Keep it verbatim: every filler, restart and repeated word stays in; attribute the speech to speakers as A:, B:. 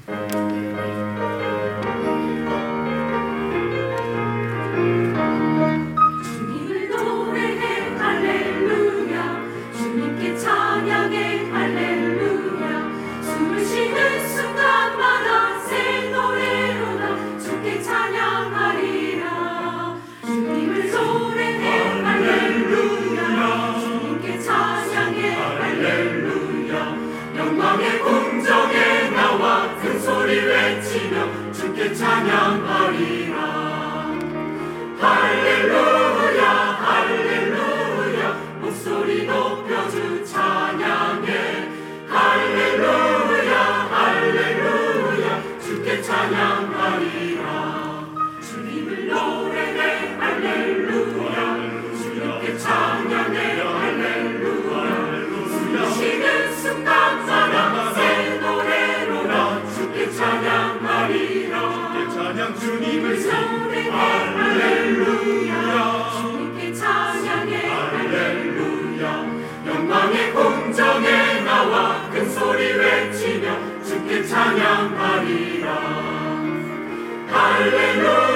A: 주님을 노래해 할렐루야, 주님께 찬양해 할렐루야. 숨을 쉬는 순간마다 새 노래로 나 주께 찬양하리라. 주님을 노래해 할렐루야, 주님께 찬양해 할렐루야. 영광의 공정에 나와 큰 소리 외치며 주께 찬양하리라. 할렐루야 할렐루야, 목소리 높여 주 찬양해. 할렐루야 할렐루야, 주께 찬양하리라. 주님을 노래해 할렐루야, 주님께 찬양해 할렐루야. 숨 쉬는 순간마다 새 노래로 나 주께 찬양하리라.
B: 주께 찬양 주님을
A: 노래해
B: 할렐루야,
A: 주님께 찬양해
B: 할렐루야.
A: 영광의 공정에 나와 큰 소리 외치며 주께 찬양하리라. 할렐루야